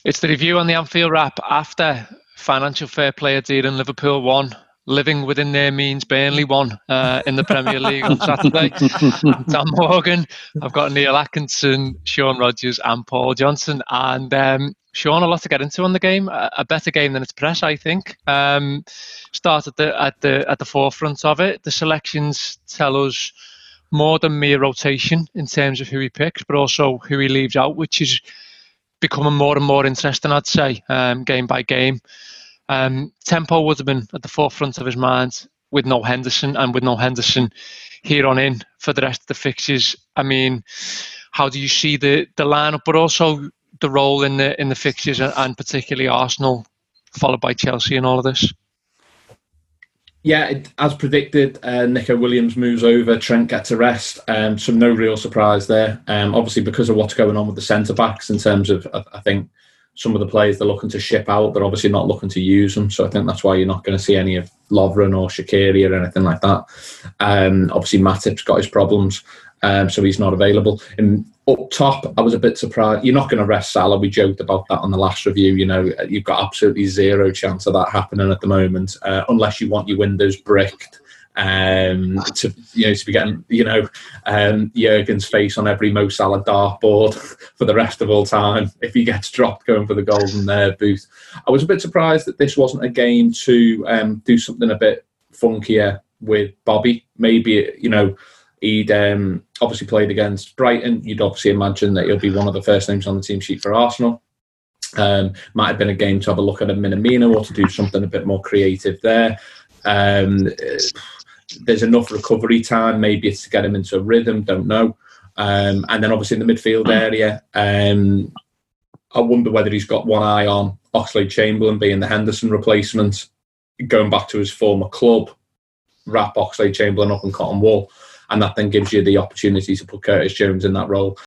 It's the review on the Anfield Wrap after financial fair play adhering Liverpool won, living within their means Burnley won in the Premier League on Saturday. Tom Morgan, I've got Neil Atkinson, Sean Rogers and Paul Johnson. And Sean, a lot to get into on the game. A better game than its press, I think. Start at the forefront of it. The selections tell us more than mere rotation in terms of who he picks, but also who he leaves out, which is becoming more and more interesting, I'd say, game by game. Tempo would have been at the forefront of his mind with no Henderson, and with no Henderson here on in for the rest of the fixtures. I mean, how do you see the lineup, but also the role in the fixtures, and particularly Arsenal, followed by Chelsea in all of this? Yeah, as predicted, Nico Williams moves over, Trent gets a rest, so no real surprise there. Obviously, because of what's going on with the centre-backs in terms of, I think, some of the players they're looking to ship out, they're obviously not looking to use them, so I think that's why you're not going to see any of Lovren or Shaqiri or anything like that. Obviously, Matip's got his problems, so he's not available. And up top, I was a bit surprised. You're not going to rest Salah. We joked about that on the last review. You know, you've got absolutely zero chance of that happening at the moment, unless you want your windows bricked to be getting Jurgen's face on every Mo Salah dartboard for the rest of all time if he gets dropped going for the golden boot. I was a bit surprised that this wasn't a game to do something a bit funkier with Bobby. Maybe he'd obviously played against Brighton. You'd obviously imagine that he'll be one of the first names on the team sheet for Arsenal. Might have been a game to have a look at a Minamino or to do something a bit more creative there. There's enough recovery time. Maybe it's to get him into a rhythm. Don't know. And then obviously in the midfield area, I wonder whether he's got one eye on Oxlade-Chamberlain being the Henderson replacement, going back to his former club, wrap Oxlade-Chamberlain up in cotton wool, and that then gives you the opportunity to put Curtis Jones in that role.